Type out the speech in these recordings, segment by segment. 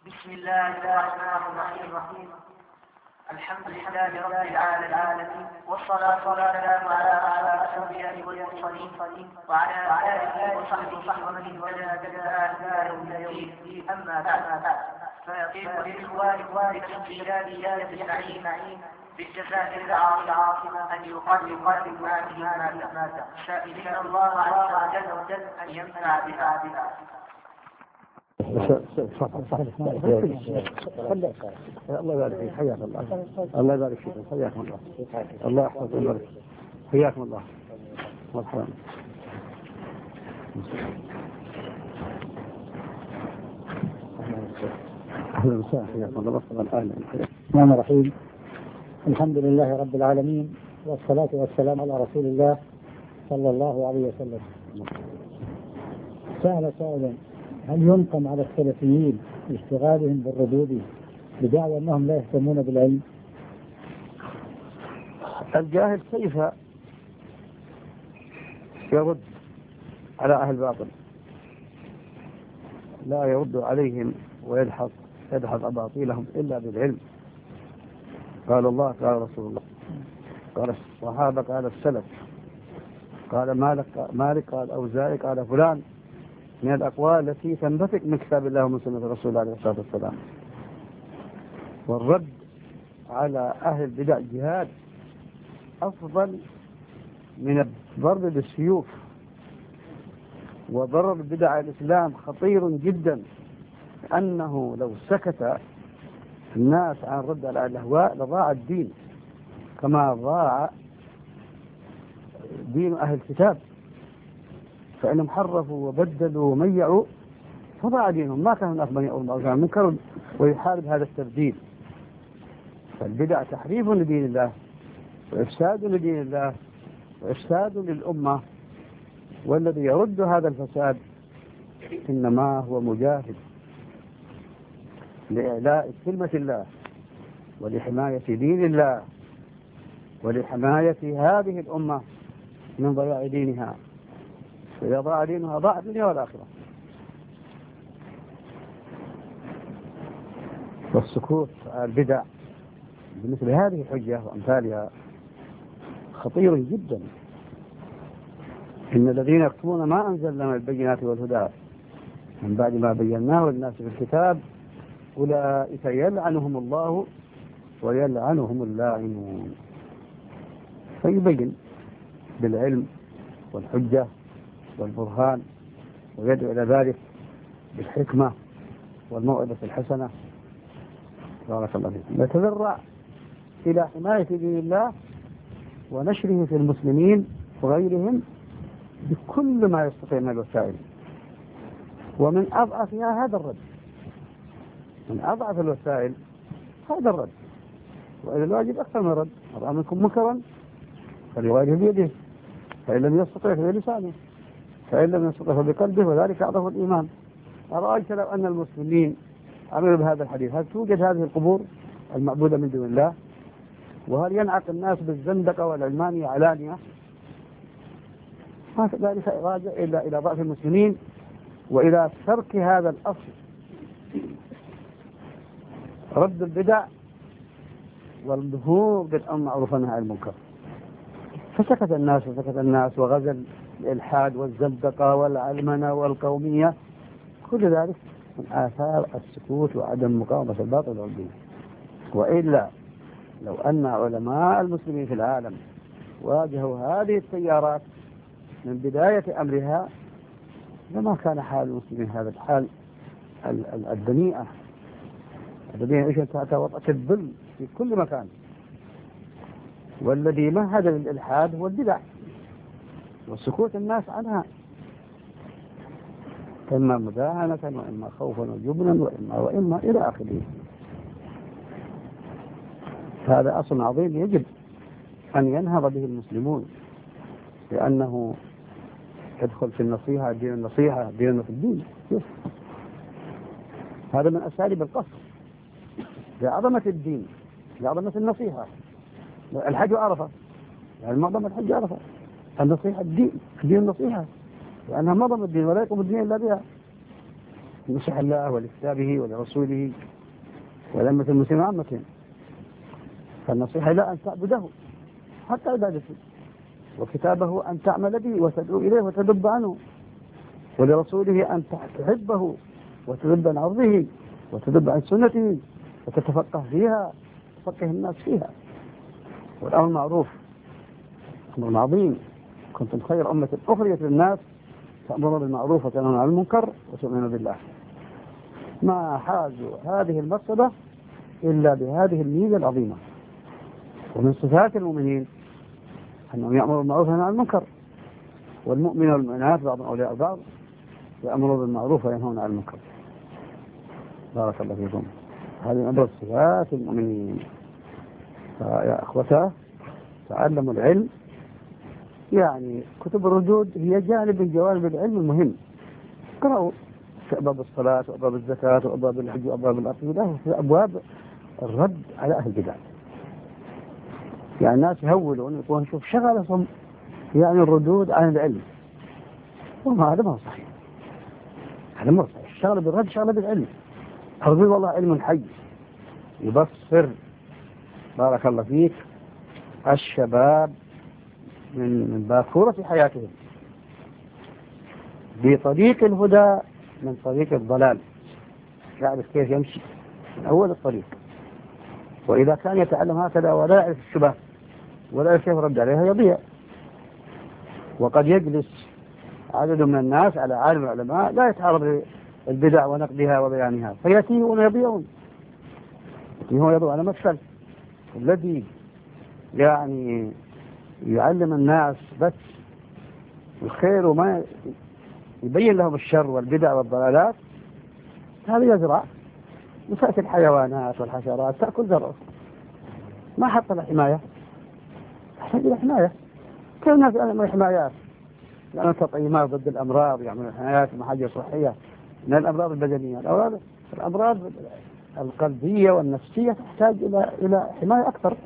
بسم الله الرحمن الرحيم. الحمد لله رب العالمين، والصلاة والسلام على أشرف الأنبياء والمرسلين وعلى آله وصحبه ومن اهتدى بهداه إلى يوم الدين. أما بعد، فيطيب للإخوان بتسجيلات النعيم بالجزائر العاصمة أن يقدم هذه المادة، سائلين الله عز وجل أن ينفع بها. الله يبارك فيك، حياك الله. الله يبارك فيك، حياكم الله. الله يحفظك ويبارك، حياكم الله. مرحبا. اهلا وسهلا، حياكم الله. الرحمن الرحيم. الحمد لله رب العالمين، والصلاة والسلام على رسول الله صلى الله عليه وسلم. سأل سائل: هل ينقم على السلفيين اشتغالهم بالردود بدعوى أنهم لا يهتمون بالعلم؟ الجاهل كيف يرد على أهل الباطل؟ لا يرد عليهم ويدحض أباطيلهم إلا بالعلم. قال الله، قال رسول الله، قال الصحابة، قال السلف، قال مالك، قال أوزاعي، قال فلان، من الأقوال التي تنبثق من كتاب الله ومن سنة رسول الله عليه الصلاة والسلام. والرد على أهل البدع جهاد أفضل من الضرب بالسيوف. وضرر بدع الإسلام خطير جدا، أنه لو سكت الناس عن الرد على الأهواء لضاع الدين، كما ضاع دين أهل الكتاب، فإنهم حرفوا وبدلوا وميعوا فضاع دينهم. ما كان هناك من يأمر منكر ويحارب هذا التبديل. فالبدع تحريف لدين الله، وإفساد لدين الله، وإفساد للأمة. والذي يرد هذا الفساد إنما هو مجاهد لإعلاء كلمة الله ولحماية دين الله ولحماية هذه الأمة من ضياع دينها. فإذا ضاع دينها ضاع الدنيا والآخرة. والسكوت على البدع بمثل هذه الحجة وأمثالها خطير جدا. إن الذين يكتمون ما أنزلنا من البينات والهدى من بعد ما بيناه للناس في الكتاب أولئك يلعنهم الله ويلعنهم اللاعنون. فيبين بالعلم والحجة والبرهان، ويدعو إلى ذلك بالحكمة والموعظة الحسنة. بارك الله فيكم. نتذرع إلى حماية دين الله ونشره في المسلمين وغيرهم بكل ما يستطيع من الوسائل. ومن أضعفها هذا الرد، من أضعف الوسائل هذا الرد. وإذا الواجب أكثر من الرد. رأى منكم منكرا فليواجه بيده، فإن لم يستطع فبلسانه، فإن لم يستطع فبقلبه، وذلك أضعف الإيمان. أرأيت لو أن المسلمين عملوا بهذا الحديث، هل توجد هذه القبور المعبودة من دون الله؟ وهل ينعق الناس بالزندقة والعلمانية علانية؟ ما ذلك راجع إلا إلى ضعف المسلمين وإلى ترك هذا الأصل، رد البدع والظهور بالمعروف والنهي عن المنكر. فسكت الناس وغزا الإلحاد والزندقة والعلمنة والقومية. كل ذلك من آثار السكوت وعدم مقاومة الباطل والدين. وإلا لو أن علماء المسلمين في العالم واجهوا هذه التيارات من بداية أمرها لما كان حال المسلمين هذا الحال الدنيئة الذين يعيشون تحت وطأة الظل في كل مكان. والذي مهد للإلحاد هو البدع وسكوت الناس عنها، إما مداهنة وإما خوفا وجبنا وإما إلى آخره. هذا أصل عظيم يجب أن ينهض به المسلمون، لأنه يدخل في النصيحة، دين النصيحة، دين في الدين. هذا من أساليب القصر لعظمة الدين، لعظمة النصيحة. الحج عرفة، يعني معظم الحج عرفة. النصيحة الدين النصيحة، لأنها معظم الدين ولا يقوم الدين إلا بها. نصح الله ولكتابه ولرسوله ولأمة المسلمين عامة. فالنصيحة لا أن تعبده حتى عبادته، وكتابه أن تعمل به وتدعو إليه وتدب عنه، ولرسوله أن تحبه وتدب عن عرضه وتدب عن سنته وتتفقه فيها، تفقه الناس فيها. والأمر معروف أمر عظيم، كنتم خير أمة أخرجت للناس تأمرون بالمعروف وتنهون عن المنكر وتؤمنون بالله. ما حازوا هذه المرتبة إلا بهذه الميزة العظيمة. ومن صفات المؤمنين أنهم يأمروا بالمعروف وينهون عن المنكر، والمؤمن والمؤمنات بعضهم أولياء بعض يأمرون بالمعروف وينهون عن المنكر. بارك الله فيكم. هذه من أبرز صفات المؤمنين. فيا أخوته تعلموا العلم، يعني كتب الردود هي جانب من جوانب العلم المهم. اقرأوا في أبواب الصلاة وأبواب الزكاة وأبواب الحج وأبواب العقيدة وفي أبواب الرد على أهل البدع. يعني الناس يهولون يقولون نشوف شغلهم يعني الردود عن العلم، وما هذا ما صحيح. هذا ما صحيح. الشغل بالرد شغلة بالعلم. الردود والله علم حي يبصر بارك الله فيك الشباب من باكورة حياتهم بطريق الهدى من طريق الضلال، يعرف كيف يمشي من أول الطريق. وإذا كان يتعلم هكذا ولا يعرف الشبه ولا يعرف كيف يرد عليها يضيع. وقد يجلس عدد من الناس على عالم العلماء لا يتعرض للبدع ونقدها وبيانها فيأتيون يضيعون، يضيعون على مكسل. الذي يعني يعلم الناس بس الخير وما يبين لهم الشر والبدع والضلالات، هذا يزرع وتأتي الحيوانات والحشرات تأكل ذرة، ما حط له حماية، تحتاج إلى حماية. كل الناس يعملون حمايات، يعملون تطعيمات ضد الأمراض، يعملون حمايات محاجة صحية من الأمراض البدنية. الأمراض القلبية والنفسية تحتاج إلى حماية أكثر.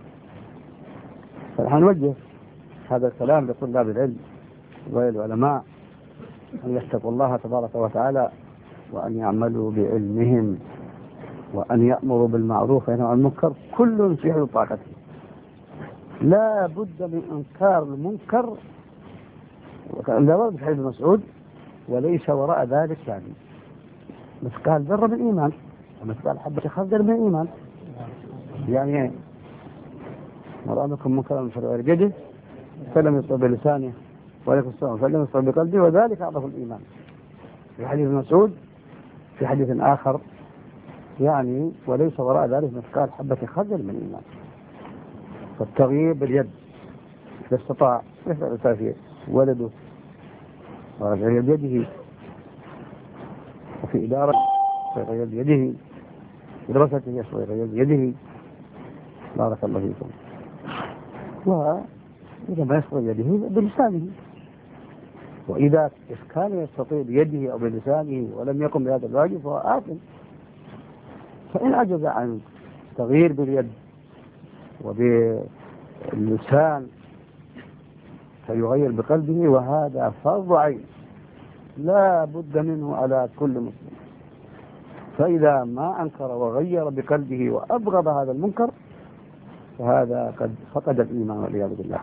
فنحن نوجه هذا الكلام لطلاب العلم والعلماء أن يتقوا الله تبارك وتعالى وأن يعملوا بعلمهم وأن يأمروا بالمعروف وينهوا عن المنكر، كل في حدود طاقته. لا بد من إنكار المنكر، لا ورد في حديث مسعود وليس وراء ذلك يعني مثقال ذرة من إيمان ومثقال حبة خردل من إيمان. يعني مرأة منكم منكرا فليغير يده فلم يصب بلسانه وعليكم السلام فلم يصب بقلبه وذلك أضعف الإيمان. في حديث مسعود في حديث آخر يعني وليس وراء ذلك مثقال حبة خردل من إيمان. فالتغيير باليد إذا استطاع يفعل في ولده ويغير بيده، وفي إدارة ويغير بيده، في دراسته ويغير بيده. بارك الله فيكم. وإذا ما يستطيع بيده بلسانه، وإذا كان يستطيع بيده أو بلسانه ولم يقم بهذا الواجب فهو آثم. فإن عجز عن تغيير باليد وباللسان فيغير بقلبه، وهذا فرض عين لا بد منه على كل مسلم. فإذا ما أنكر وغير بقلبه وأبغض هذا المنكر فهذا قد فقد الإيمان والعياذ بالله.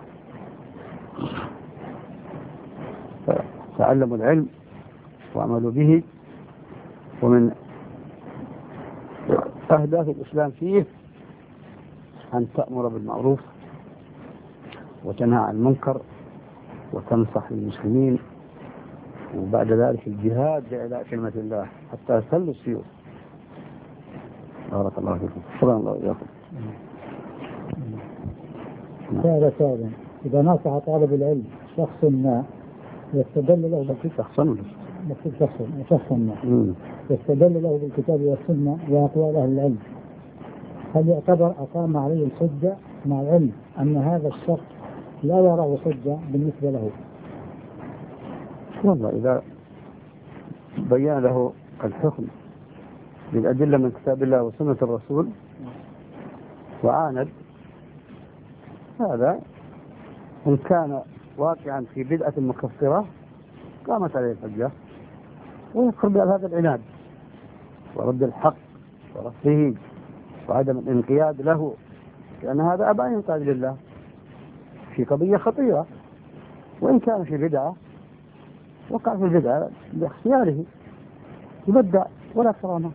تعلموا العلم وعملوا به. ومن أهداف الإسلام فيه أن تأمر بالمعروف وتنهى عن المنكر وتنصح للمسلمين، وبعد ذلك الجهاد لإعلاء كلمة الله حتى يسلوا السيوف. بارك الله فيكم. شكرا الله إياكم. هذا سابقا إذا نصح طالب العلم شخص ما يستدل له يستدل له بالكتاب والسنة وأقوال أهل العلم، هل يعتبر أقام عليه الحجة مع العلم أن هذا الشخص لا يراه حجة بالنسبة له؟ والله إذا بيان له الحكم بالأدلة من كتاب الله وسنة الرسول وعاند، هذا إن كان واقعا في بدعة مكفرة قامت عليه الحجة. ويكفر بهذا العناد ورد الحق ورفضه وعدم الانقياد له، لأن هذا أبى أن ينقاد لله في قضية خطيرة. وإن كان في بدعة وقع في البدعة باختياره، يبدع ولا كرامة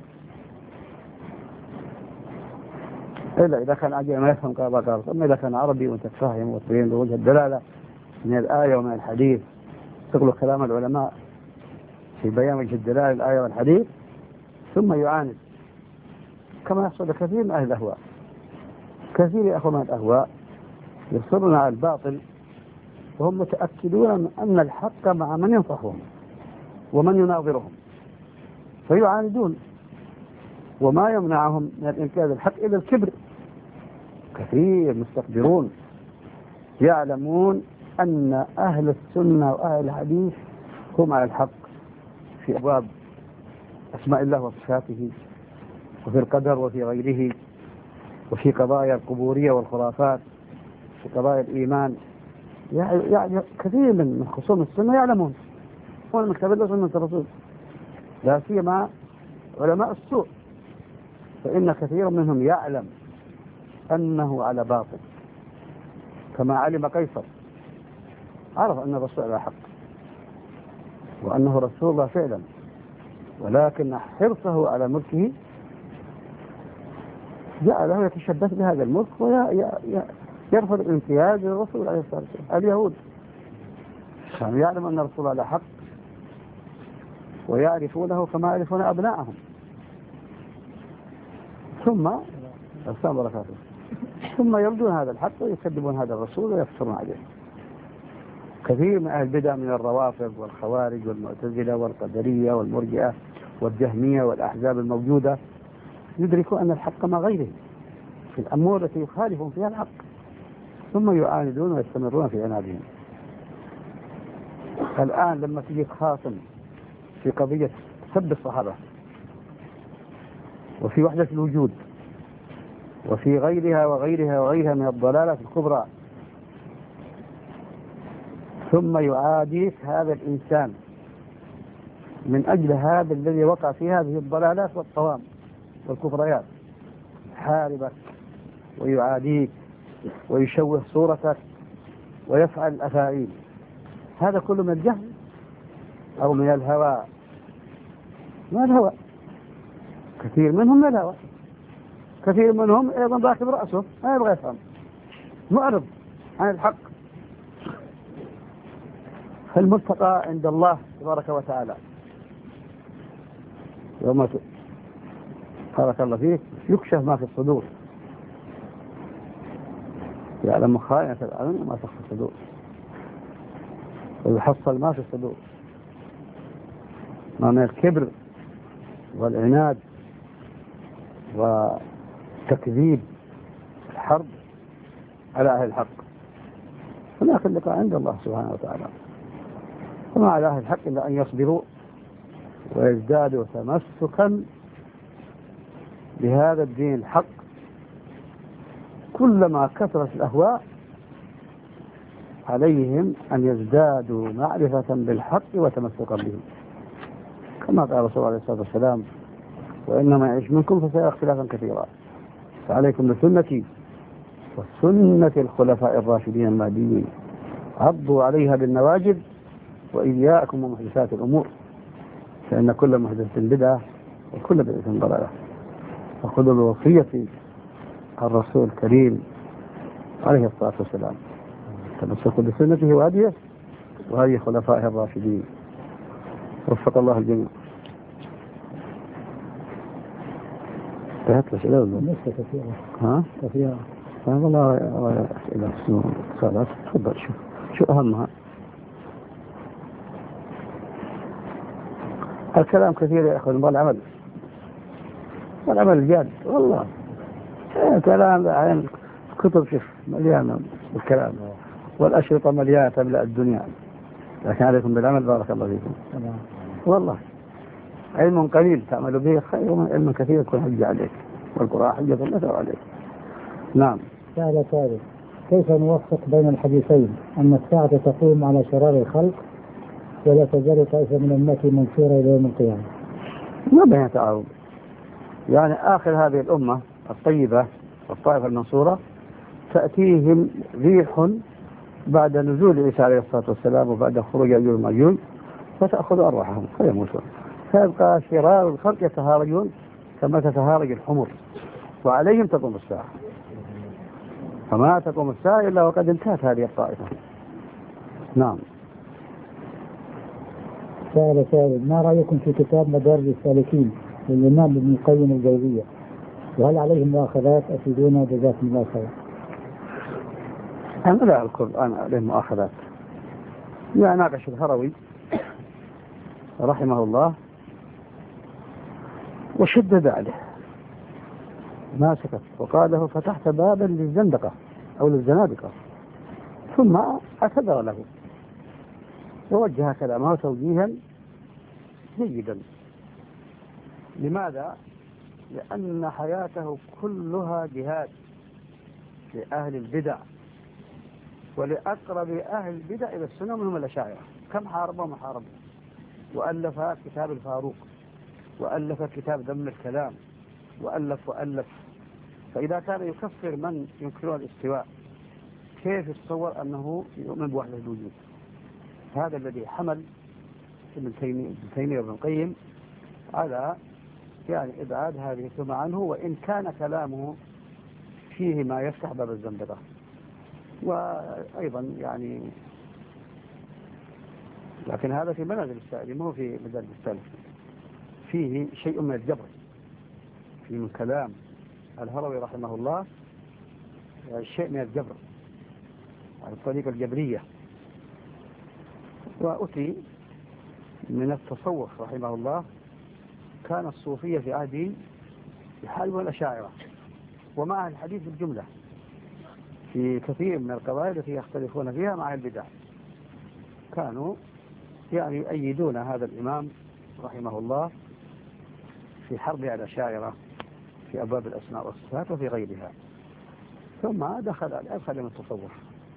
إلا إذا كان عجيب ما يفهم قال. أما إذا كان عربي وأنت تفهم وتبين له وجه الدلالة من الآية ومن الحديث، تقول كلام العلماء في بيان وجه الدلالة الآية والحديث، ثم يعاند كما يحصل كثير من أهل الأهواء. كثير يا أخوان من الأهواء يصرون على الباطل وهم متأكدون من أن الحق مع من ينصحهم ومن يناظرهم، فيعاندون، وما يمنعهم من الإنكار الحق إلا الكبر. كثير مستكبرون يعلمون أن أهل السنة وأهل الحديث هم على الحق في أبواب أسماء الله وصفاته، وفي القدر وفي غيره، وفي قضايا القبورية والخرافات، في قضايا الإيمان. يعني كثير من خصوم السنة يعلمون، هو المكتب الله سنة الرسول، لا سيما علماء السوء، فإن كثير منهم يعلم أنه على باطل، كما علم قيصر، عرف أن الرسول على حق وأنه رسول الله فعلا، ولكن حرصه على ملكه جعله يتشبث بهذا الملك ويرفض الامتياز للرسول عليه الصلاة والسلام. اليهود كانوا يعلم أن الرسول على حق ويعرفونه كما يعرفون أبناءهم، ثم السلام بركاته، ثم يردون هذا الحق ويكذبون هذا الرسول ويفترون عليه. كثير من أهل البدع من الروافض والخوارج والمعتزلة والقدرية والمرجئة والجهمية والأحزاب الموجودة يدركوا أن الحق مع غيرهم في الأمور التي يخالفون فيها الحق، ثم يعاندون ويستمرون في عنادهم. الآن لما تجي خاصم في قضية سب الصحابة وفي وحدة الوجود وفي غيرها وغيرها وغيرها من الضلالات الكبرى، ثم يعاديك هذا الإنسان من أجل هذا الذي وقع في هذه الضلالات والطوام والكفريات، حاربك ويعاديك ويشوه صورتك ويفعل الأفاعيل، هذا كله من الجهل أو من الهوى. ما الهوى؟ كثير منهم من الهوى، كثير منهم أيضا راكب رأسه ما يبغى يفهم، معرض عن الحق. فالملتقى عند الله تبارك وتعالى يوم بارك الله فيك يكشف ما في الصدور، يعلم خائنة الأعين وما تخفي الصدور، ويحصل ما في الصدور، ما من الكبر والعناد وتكذيب الحرب على أهل الحق. هناك اللقاء عند الله سبحانه وتعالى، وما على أهل الحق إلا أن يصبروا ويزدادوا تمسكا بهذا الدين الحق. كلما كثرت الأهواء عليهم أن يزدادوا معرفة بالحق وتمسكا به، كما قال رسول الله عليه الصلاة والسلام: وإنما يعيش منكم فسيرى اختلافا كثيرا، فعليكم بسنتي وسنة الخلفاء الراشدين المهديين، عضوا عليها بالنواجذ وإياكم ومحدثات الأمور، فإن كل محدثة بدعة وكل بدعة ضلالة. فخذوا بوصية الرسول الكريم عليه الصلاة والسلام، تمسكوا بسنته وهديه وهدي خلفائه الراشدين. وفق الله الجميع. انتهت الأسئلة ولا؟ لسه كثيرة. ها؟ كثيرة. والله أسئلة سؤالات، تفضل. شو أهمها؟ الكلام كثير يا أخوان، والعمل الجاد والله. كلام عن كتب شيخ مليانة بالكلام، والأشرطة مليانة تملأ الدنيا، لكن عليكم بالعمل. بارك الله فيكم. والله علم قليل تعمل به خير من علم كثير يكون حجة عليك، والقرآن حجة لك وعليك. نعم. سؤال ثالث: كيف نوفق بين الحديثين أن الساعة تقوم على شرار الخلق ولا تزال طائفة من أمتي منصورة إلى يوم القيامة. ما بين تعارض، يعني آخر هذه الأمة الطيبة والطائفة المنصورة تأتيهم ريح بعد نزول عيسى عليه الصلاة والسلام وبعد خروج يأجوج ومأجوج فتأخذ أرواحهم فيموتون، فيبقى شرار الخلق يتهارجون كما تتهارج الحمر، وعليهم تقوم الساعة. فما تقوم الساعة إلا وقد انتهت هذه الطائفة. نعم. سائل سائل، ما رأيكم في كتاب مدارج السالكين للإمام ابن القيم الجوزية، وهل عليه مؤاخذات؟ أفيدونا جزاكم الله خير. أنا لا أذكر الآن عليه مؤاخذات. ناقش الهروي رحمه الله وشدد عليه ما سكت وقال له فتحت بابا للزندقة أو للزنادقة، ثم اعتذر له ووجه كلامه توجيها جيدا. لماذا؟ لأن حياته كلها جهاد لأهل البدع ولأقرب أهل البدع إلى السنة منهم الأشاعرة. كم حاربهم وحاربهم، وألف كتاب الفاروق، وألف كتاب ذم الكلام، وألف. فإذا كان يكفر من ينكرون الاستواء، كيف يتصور أنه يؤمن بوحدة الوجود؟ هذا الذي حمل ابن تيمية وابن القيم على إبعاد هذه التهمة عنه، وإن كان كلامه فيه ما يفتح باب الزندقة. وأيضا لكن هذا في منازل السائل مو في مدارج السالك، فيه شيء من الجبر، في من كلام الهروي رحمه الله شيء من الجبر على الطريقة الجبرية. وأتي من التصوف رحمه الله، كان الصوفية في عهده يحاربون الأشاعرة ومع الحديث بالجملة في كثير من القضايا التي يختلفون فيها مع البدع. كانوا يؤيدون هذا الإمام رحمه الله في حرب على الأشاعرة في أبواب الأسماء والصفات وفي غيرها. ثم أدخل من التصوف،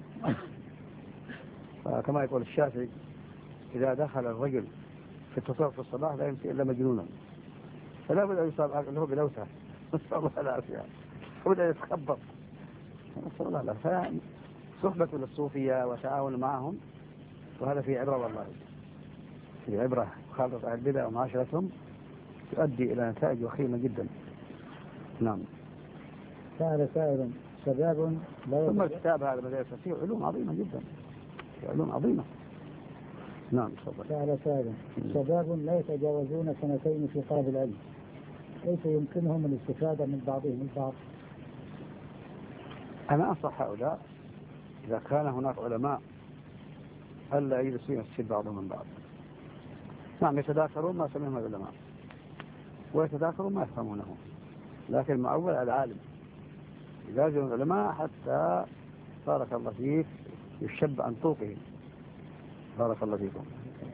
فكما يقول الشافعي إذا دخل الرجل في التصوف في الصباح لا يمسي إلا مجنونا، فلا بد أن يصاب له بلوثة، نسأل الله العافية، وبدأ يتخبط، نسأل الله العافية. صحبة للصوفية وتعاون معهم، وهذا في عبرة والله، في عبرة خالطة أهل البدع ومعاشرتهم تؤدي إلى نتائج وخيمة جدا. نعم. سائل شباب لا ثم الكتاب هذا بدأ فيه علوم عظيمة جدا، علوم عظيمة. نعم تفضل. سائل شباب لا يتجاوزون سنتين في طلب العلم، كيف يمكنهم الاستفادة من بعضهم البعض؟ أنا أنصح هؤلاء إذا كان هناك علماء ألا يجلسون يستفيد بعضهم من بعض. نعم يتذاكرون ما سمعهم العلماء ويتذاكرون ما يفهمونه، لكن المعول على العالم يلازم العلماء حتى بارك الله فيك يشب عن طوقهم. بارك الله فيكم.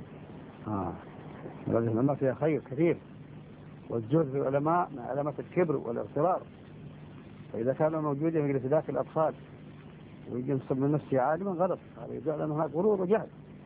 لازم العلماء فيها خير كثير، والجهد في العلماء من علامات الكبر والاغترار. فإذا كانوا موجودين في ذاك الأطفال ويجي ينصب من نفسه عالما غلط، هذا يدل أن هناك غرور وجهل.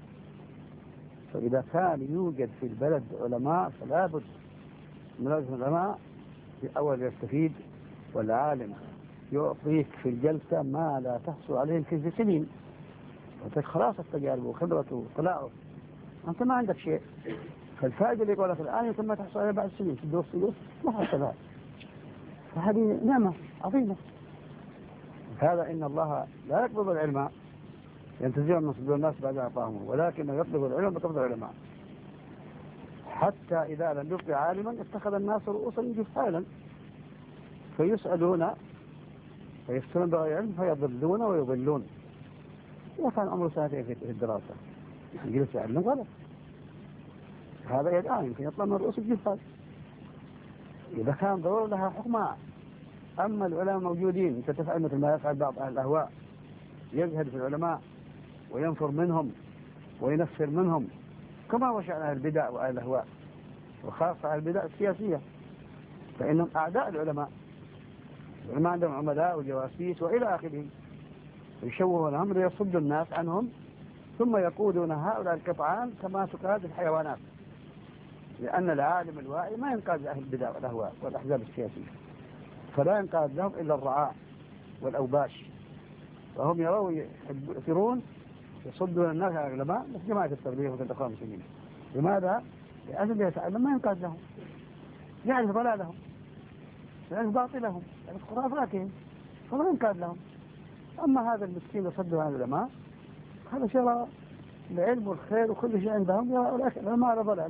فإذا كان يوجد في البلد علماء فلا بد من لازم العلماء في أول يستفيد، والعالم يعطيك في الجلسة ما لا تحصل عليه في سنين، وتك خلاص التجارب وخبرته وطلاعه، أنت ما عندك شيء. فالفائدة اللي يقولها في الآن يتم تحصل عليها بعد سنين، في الدروس ما حصلها. فهذه نعمة عظيمة. هذا إن الله لا يقبض العلم ينتزع من صدور الناس بعد أعطاهم، ولكن يقبض العلم بقبض العلماء. حتى إذا لم يبقى عالما اتخذ الناس رؤوسا جهالا فيسألون فيفتون بغير علم فيضلون ويضلون. إذا كان أمر سنتين في الدراسة يجلس يعلم غلط، هذا يدعى يمكن يطلع من رؤوس الجهال. إذا كان ضرورة لها حكمها. أما العلماء موجودين أنت تفعل مثل ما يفعل بعض أهل الأهواء، يجهد في العلماء وينفر منهم وينفر منهم، كما هو شأن أهل البدع وأهل الأهواء، وخاصة أهل البدع السياسية، فإنهم أعداء العلماء. العلماء عندهم عملاء وجواسيس وإلى آخره، يشوهون الأمر ويصد الناس عنهم ثم يقودون هؤلاء القطعان كما تقاد الحيوانات، لأن العالم الواعي ما ينقاد لأهل البدع والأهواء والأحزاب السياسية، فلا ينقاد لهم إلا الرعاع والأوباش، وهم يثيرون يصدون الناس على العلماء مثل جماعة التبليغ وتلك الإخوان المسلمين. لماذا؟ لأجل يتعلم ما ينقاد لهم، يعرف ضلالهم، يعرف باطلهم، يعرف خرافاتهم، فلا ينقاد لهم. أما هذا المسكين يصدوا عن العلماء، هذا شرع العلم والخير وكل شيء عندهم، العلماء على ضلال.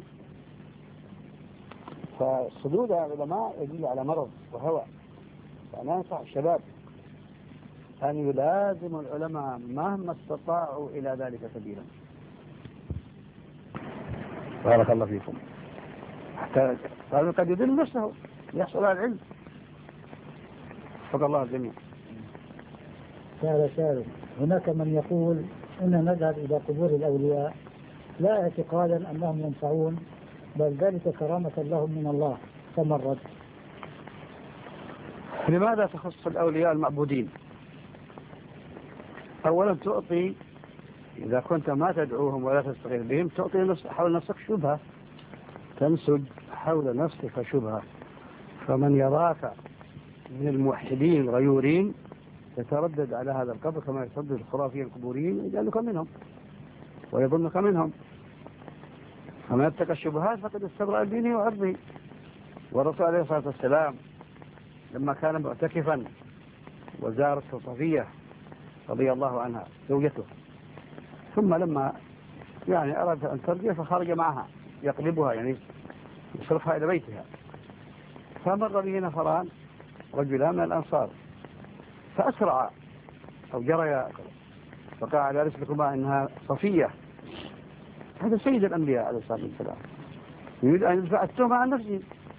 فالصدود على العلماء يدل على مرض وهوى. فأنا أنصح الشباب أن يلازموا العلماء مهما استطاعوا إلى ذلك سبيلا. بارك الله فيكم. حتى قد يدل نفسه يحصل على العلم. فقال الله الجميع. سائل هناك من يقول إن نذهب إلى قبور الأولياء لا اعتقادا أنهم ينفعون، بل ذلك كرامة لهم من الله، فما الرد؟ لماذا تخص الأولياء المعبودين؟ أولا تعطي، إذا كنت ما تدعوهم ولا تستغيث بهم، تعطي حول نفسك شبهة، تنسج حول نفسك شبهة. فمن يراك من الموحدين غيورين يتردد على هذا القبر كما يتردد الخرافيين القبوريين، يجعلك منهم ويظنك منهم. فمن يتقى الشبهات فقد استبرأ دينه وعرضه. والرسول عليه الصلاة والسلام لما كان معتكفا وزارته صفية رضي الله عنها زوجته، ثم لما أراد أن ترجع فخرج معها يقلبها، يصرفها إلى بيتها، فمر به نفران رجلان من الأنصار فأسرع أو جريا فقال على رسلكما إنها صفية. هذا سيد الأنبياء عليه الصلاة والسلام يريد أن يدفع التهمة عن نفسه،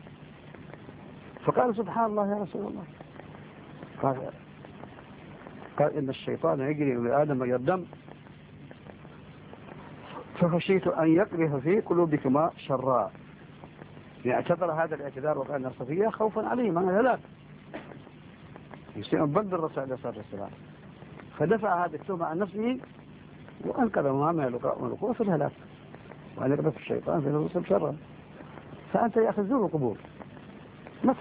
فقال سبحان الله يا رسول الله. قال إن الشيطان يجري من آدم مجرى الدم، فخشيت أن يقذف في قلوبكما شرا. اعتذر هذا الاعتذار وقال إن صفية خوفا عليهم من الهلاك، يصير بند الرسول عليه الصلاة والسلام، فدفع هذه التهمة عن نفسه وأنقذ من الوقوع في الهلاك، وأن يقذف الشيطان في نفسه شرا. فأنت يا أخي زور القبور، ما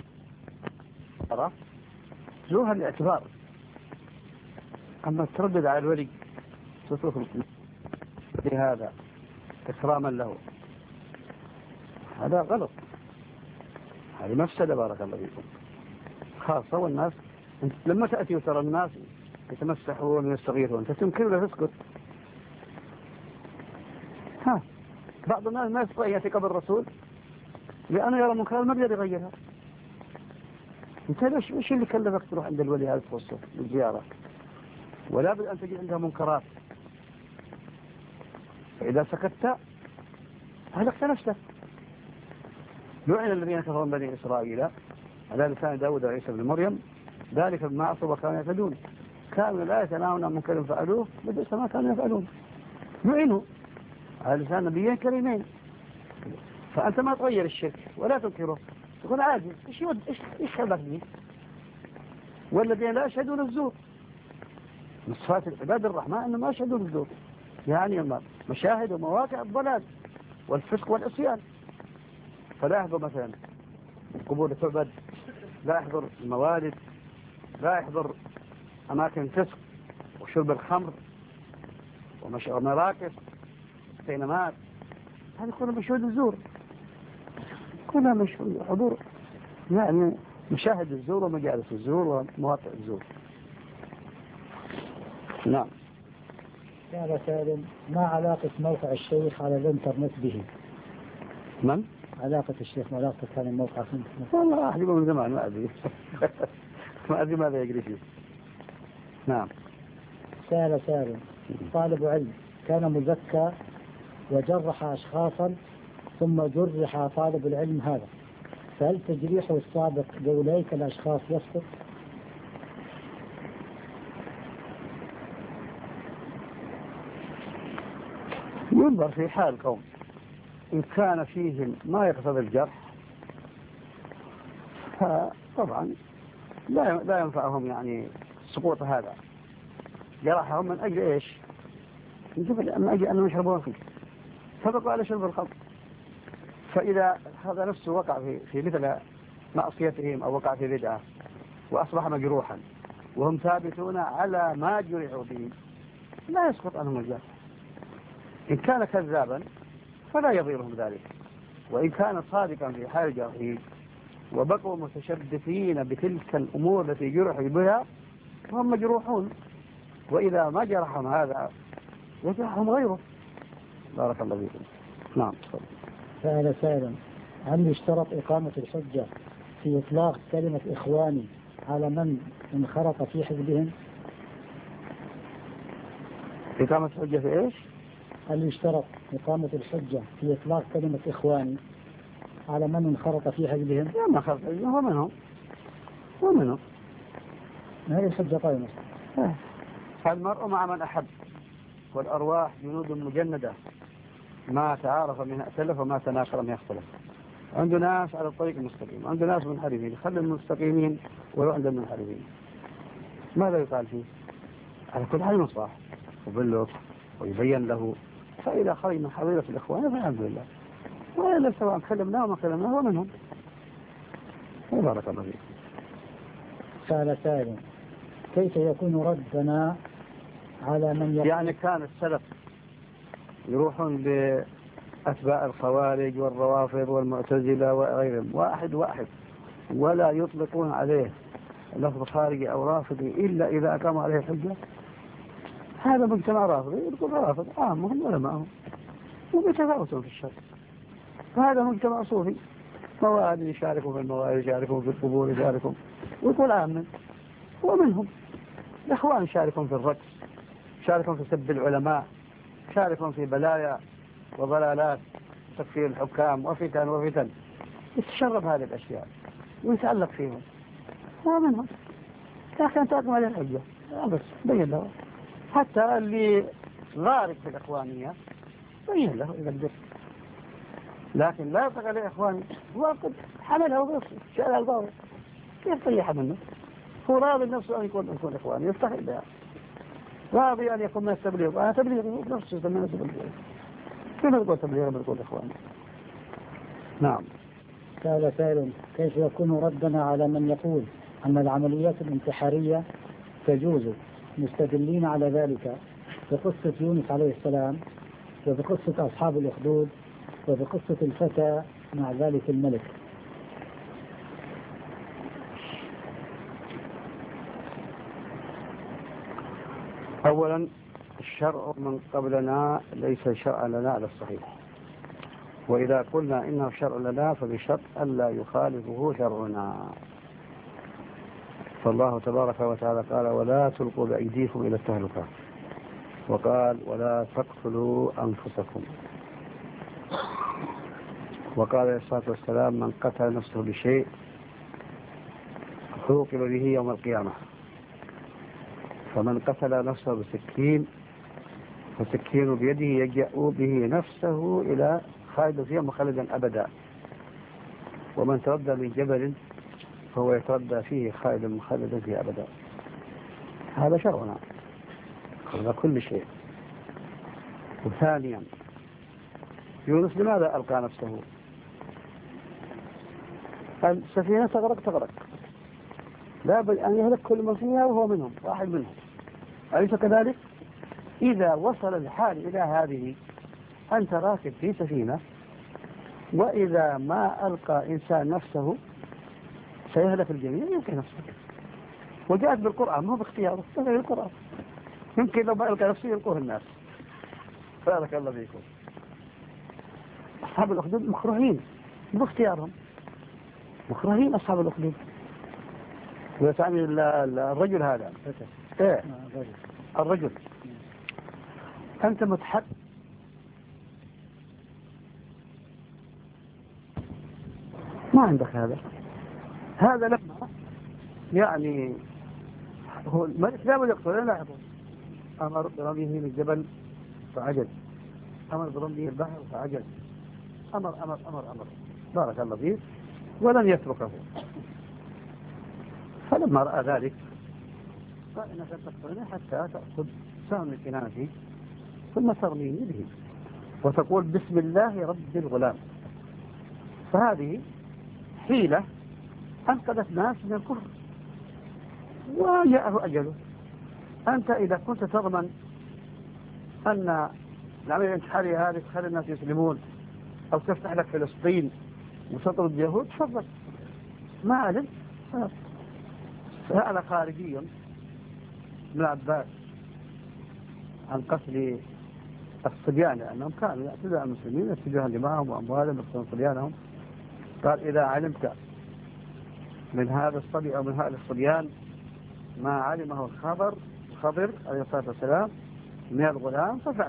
زورها الاعتبار. أما تردد على الولي تترك لهذا إكراما له، هذا غلط، هذه مفسدة. بارك الله فيكم. خاصة والناس لما تأتي وترى الناس يتمسحون ويستغيثون أنت تنكر ولا تسكت؟ بعض الناس ما يستطيع يأتي قبر الرسول لأنه يرى منكرات ما يقدر يغيرها. انت ايش اللي كلفك تروح عند الولي هذا توصل بالزيارة؟ ولا بد أن تجد عندها منكرات، فإذا سكت هلكت نفسك. لعن الذين كفروا من بني إسرائيل على لسان داود وعيسى بن مريم ذلك بما عصوا وكانوا يعتدون، كانوا لا يتناهون عن منكر فعلوه لبئس ما كانوا يفعلون. لعنوا على لسان نبيين كريمين. فأنت ما تغير الشرك ولا تنكره، تقول عادي، ايش خلق لي؟ والذين لا يشهدون الزور من صفات عباد الرحمن أنهم ما يشهدون الزور، مشاهد ومواقع الضلال والفسق والعصيان. فلا يحضر مثلا قبور تعبد، لا يحضر الموالد، لا يحضر أماكن الفسق وشرب الخمر ومراكز سينمات، هذه كلها مشهود الزور، كلها حضور مشاهد الزور ومجالس الزور ومواقع الزور. نعم. يا سالم، ما علاقة موقع الشيخ على الانترنت به؟ من؟ علاقة الشيخ وعلاقة هذا الموقع فيه؟ والله أحد من زمان ما أدري ما أدري ماذا يجري فيه. نعم. سالم طالب علم كان مزكى وجرح أشخاصا ثم جرح طالب العلم هذا، فهل تجريحه السابق لأولئك الأشخاص يسقط؟ ينظر في حال القوم، إن كان فيهم ما يقتضي الجرح فطبعا لا ينفعهم سقوط هذا. جرحهم من أجل إيش؟ نشوف لما أجي أنهم يشربون الخمر سبقوا على شرب الخمر. فإذا هذا نفسه وقع في مثل معصيتهم أو وقع في بدعة وأصبح مجروحا وهم ثابتون على ما جرحوا به لا يسقط عنهم الجرح. إن كان كذابا فلا يضيرهم ذلك، وإن كان صادقا في حال جرحه وبقوا متشبثين بتلك الأمور التي جرحوا بها فهم مجروحون، وإذا ما جرحهم هذا يجرحهم غيره. بارك الله فيكم. نعم. سأل سائلا: هل يشترط إقامة الحجة في إطلاق كلمة إخواني على من انخرط في حزبهم؟ إقامة الحجة في إيش؟ هل يشترط إقامة الحجة في إطلاق كلمة إخواني على من انخرط في حزبهم؟ ما خرط هو منهم هذه الحجة قائمة. المرء مع من أحب، والأرواح جنود مجندة، ما تعارف منها ائتلف وما تناكر منها اختلف. عنده ناس على الطريق المستقيم، عنده ناس منحرفين، خلي المستقيمين ويروح عند المنحرفين. ماذا يقال فيه؟ على كل حال ينصح وبلغ ويبين له، فإذا خرج من حظيرة الإخوان فالحمد لله، وإلا سواء كلمناه وما كلمناه هو منهم. بارك الله فيك. سأل سائل: كيف يكون ردنا على من يعني كان السلف يروحون بأتباع الخوارج والروافض والمعتزلة وغيرهم واحد ولا يطلقون عليه لفظ خارجي أو رافضي إلا إذا أقاموا عليه الحجة؟ هذا مجتمع رافضي يقول رافض عامهم علماءهم وبيتفاوتون في الشر. فهذا مجتمع صوفي، موالد يشاركوا في الموالد، يشاركوا في القبور، يشاركوا ويقول عامل. ومنهم الإخوان يشاركون في الرقص، يشاركون في سب العلماء، يشاركون في بلايا وضلالات تكفير الحكام وفتن يتشرب هذه الأشياء ويتعلق فيهم. هو منهم، لكن تقوم عليه الحجة بس بين له. حتى اللي غارق في الإخوانية بين له إذا قدر، لكن لا يطلق عليه إخواني. هو قد حملها وبس شألها الباوي كيف طيح منه؟ هو راضي نفسه أن يكون إخواني، يفتخر بها، راضي أن يكون من التبليغ. أنا تبليغي نفسه من التبليغ، كيف نقول تبليغ نقول إخواني؟ نعم. سأل سائل: كيف يكون ردنا على من يقول أن العمليات الانتحارية تجوز، مستدلين على ذلك بقصة يونس عليه السلام وبقصة أصحاب الأخدود وبقصة الفتى مع ذلك الملك؟ أولا الشرع من قبلنا ليس شرعا لنا على الصحيح، وإذا قلنا إنه شرع لنا فبشرط ألا يخالفه شرعنا. فالله تبارك وتعالى قال: ولا تلقوا بأيديكم إلى التهلكة، وقال: ولا تقتلوا أنفسكم، وقال عليه الصلاة والسلام: من قتل نفسه بشيء عوقب به يوم القيامة، فمن قتل نفسه بسكين فسكين بيده يجأ به نفسه إلى خالد فيها مخلدا أبدا، ومن تردى من جبل فهو يتردى فيه خالد مخلدا فيه أبدا. هذا شرعنا هذا كل شيء. وثانيا يونس لماذا ألقى نفسه؟ السفينة تغرق، لا بل أن يهلك كل من فيها وهو منهم، واحد منهم، أليس كذلك؟ إذا وصل الحال إلى هذه، أنت راكب في سفينة، وإذا ما ألقى إنسان نفسه سيهلك الجميع، يلقي نفسه. وجاءت بالقرآن، مو باختياره، غير القرآن. يمكن لو ما ألقى نفسه يلقوه الناس. بارك الله فيكم. أصحاب الأخدود مكروهين باختيارهم، مكروهين أصحاب الأخدود. ويتعني الرجل هذا إيه؟ الرجل أنت متحد ما عندك هذا لما يعني هو الملك لا بد يقتل، لا يقتل. أمر برميه من الجبل فعجل، أمر برميه البحر فعجل، أمر بارك الله فيه، ولن يتركه. فلما رأى ذلك قال: إنك تقتلني حتى تأخذ سهم من كنانتي ثم ترميه به وتقول بسم الله رب الغلام. فهذه حيلة أنقذت ناس من الكفر وجاءه أجله. أنت إذا كنت تضمن أن العملية الانتحارية هذه تخلي الناس يسلمون أو تفتح لك فلسطين وتطرد اليهود، تفضل. ما علم سأل خارجي ابن عباس عن قتل الصبيان لأنهم كانوا يعتدون على المسلمين يستجوها دماءهم وأموالهم ويقتلون صبيانهم. قال إذا علمت من هذا الصبي أو من هذا الصبيان ما علمه الخضر عليه الصلاة والسلام من الغلام ففعل.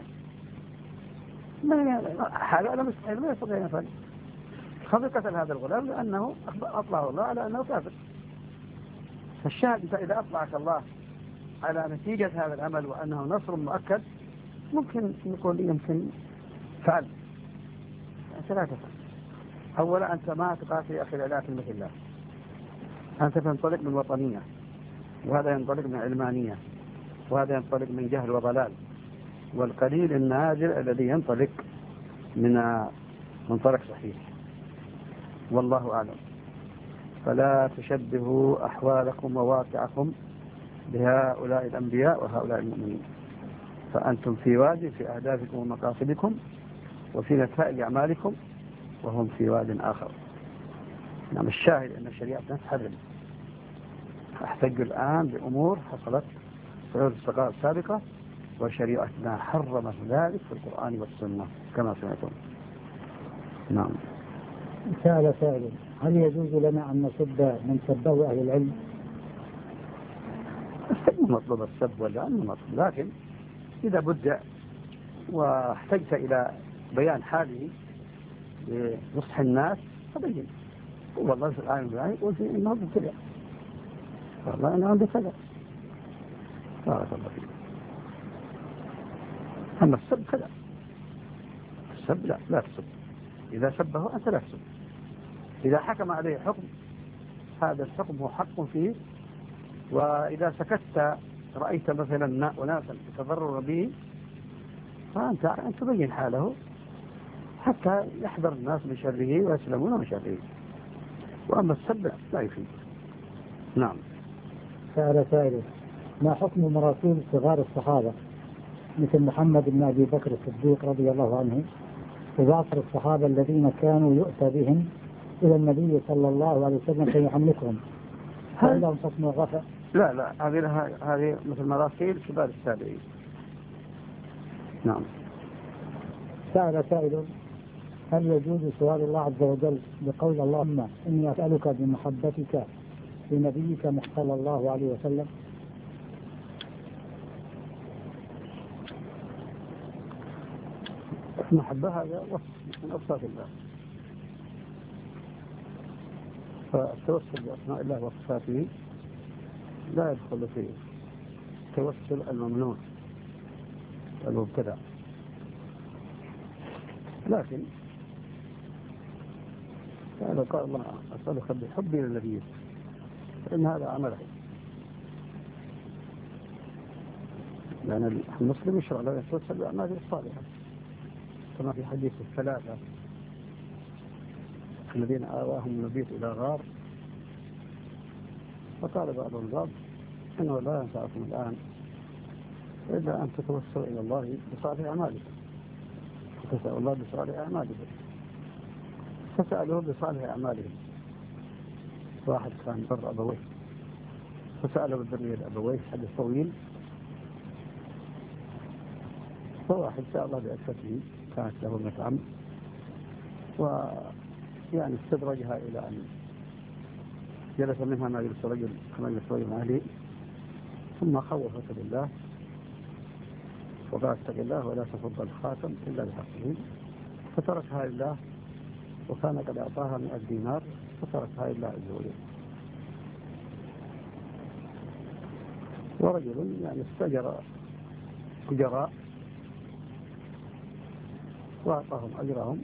هذا مستحيل ما يستطيع أن يفعل. الخضر قتل هذا الغلام لأنه أطلعه الله على أنه كافر. فالشاهد أنت إذا أطلعك الله على نتيجة هذا العمل وأنه نصر مؤكد ممكن نقول يمكن فعل. أنت لا تفعل. أولا أنت ما تقاتل أخي العلاء في مثل الله. أنت تنطلق من وطنية وهذا ينطلق من علمانية وهذا ينطلق من جهل وضلال، والقليل النادر الذي ينطلق من منطلق صحيح، والله أعلم. فلا تشبهوا أحوالكم وواقعكم بهؤلاء الأنبياء وهؤلاء المؤمنين، فأنتم في واد في أهدافكم ومقاصدكم وفي نتائج أعمالكم وهم في واد آخر. نعم، الشاهد أن شريعتنا تحرم. أحتج الآن بأمور حصلت في عهد الصغار السابقة وشريعتنا حرمت ذلك في القرآن والسنة كما سمعتم. نعم. سأل سائل: هل يجوز لنا أن نسب من سبه أهل العلم؟ مطلوب السب واللعن مطلوب، لكن إذا بدع واحتجت إلى بيان حاله لنصح الناس فبين. والله في الآية والآية يقول في إنه بكذا، والله أنا عندي كذا، بارك الله فيك. أما السب كذا، السب لا تسب. إذا سبه أنت لا تسب. إذا حكم عليه حكم هذا الحكم هو حق فيه، وإذا سكت رأيت مثلا أناسا يتضرر به فأنت أن تبين حاله حتى يحذر الناس من شره ويسلمون من شره. وأما السب لا يفيد. نعم. سأل سائل: ما حكم مراسيل صغار الصحابة مثل محمد بن أبي بكر الصديق رضي الله عنه وبعض الصحابة الذين كانوا يؤتى بهم إلى النبي صلى الله عليه وسلم فيحملكهم، هل لهم حكم الرفع؟ لا هذه مثل مراسيل كبار التابعين. نعم. سأل سائل: هل يجوز سؤال الله عز وجل بقول اللهم إني أسألك بمحبتك لنبيك صلى الله عليه وسلم؟ المحبة هذا وصف من أوصاف الله، فالتوسل بأسماء الله وصفاته لا يدخل فيه التوسل الممنوع المبتدع. لكن لو قال الله أسألك بحبي للنبي فإن هذا عمله، لأن المسلم يشرع له يتوسل بأعماله الصالحة كما في حديث الثلاثة الذين آواهم المبيت إلى غار فقال بعض الرب إنه لا ينفعكم الآن إلا أن تتوسلوا إلى الله بصالح أعمالكم، فتسأل الله بصالح أعمالكم. فسألوه بصالح أعمالهم. واحد كان بر أبويه فسأله بالبرية الأبويه حديث طويل، فواحد سأل الله بأكفته كانت له ابنة عم ويعني استدرجها إلى أن جلس منها ما يجلس رجل كما يجلس رجل أهلي، ثم خوفت بالله وقال اتق الله ولا تفض الخاتم إلا بحقه، فتركها لله وكان قد أعطاها 100 دينار فتركها لله عز وجل. ورجل يعني استأجر أجراء وأعطاهم أجرهم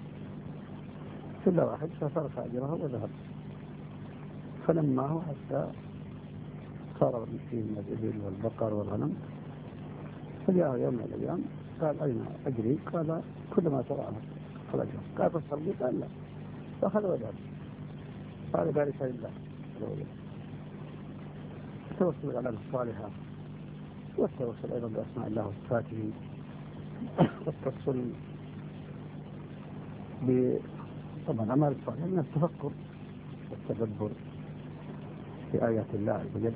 كل واحد فترك أجره وذهب، فلما هو حتى صار المسكين من الإبل والبقر والغنم فجاء يوم من الأيام قال أين أجري؟ قال كل ما ترى خرجه. قال تصلي؟ قال لا، فأخذ وذهب. قال ذلك لله. التوسل بالأعمال الصالحة، والتوسل أيضا بأسماء الله وصفاته، والتوسل طبعا الأعمال الصالحة من التفكر والتدبر في آيات الله عز وجل،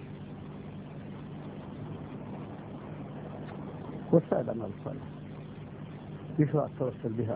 وسائر الأعمال الصالحة يشرع التوسل بها.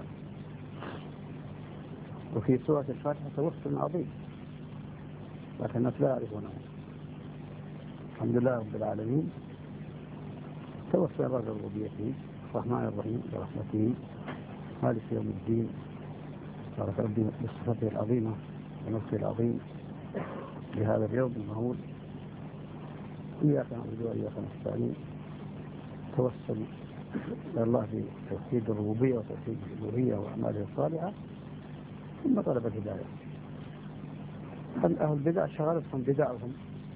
وفي سورة الفاتحة توسل عظيم لكن الناس لا يعرفونه. الحمد لله رب العالمين، توسل الرب بربوبيته، الرحمن الرحيم برحمته، مالك يوم الدين، بارك ربي بصفته العظيمة ونصره العظيم لهذا اليوم المهول. إياك نعبد وإياك نستعين. توسل إلى الله في توحيد الربوبية وتوحيد الألوهية وأعماله الصالحة، ثم طلب الهداية. أهل البدع شغلتهم بدعهم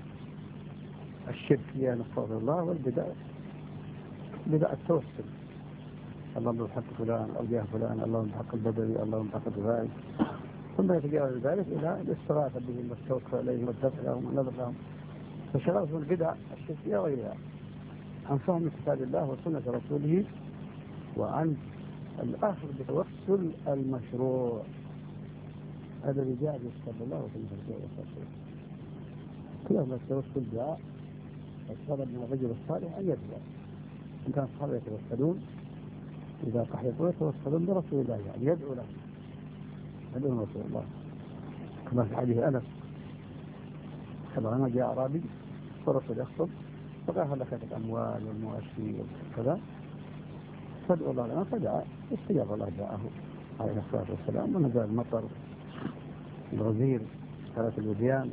الشركية نستغفر الله، والبدع بدع التوسل، اللهم بحق فلان أو جاه فلان، اللهم بحق البدوي، اللهم بحق الغائب، ثم يتجاوز ذلك إلى الاستغاثة بهم والتوكل عليهم والدفع لهم والنظر لهم. فشغلتهم البدع الشركية وغيرها عن فهم كتاب الله وسنة رسوله، وعن الآخر بتوسل المشروع الذي جاء به كتاب الله وسنة رسوله. كلهم التوسل دعاء، الطلب من الرجل الصالح أن يدعو. إن كان الصحابة يتوسلون إذا قحطوا يتوسلون برسول الله، يعني يدعو له، يدعو رسول الله، كما في حديث أنس كما جاء أعرابي والرسول يخطب فقال هل لك الأموال والمواشي وكذا، فادعوا الله لنا، فدعا استجاب الله دعاه عليه الصلاة والسلام، ونزل المطر الغزير ثلاث الوديان.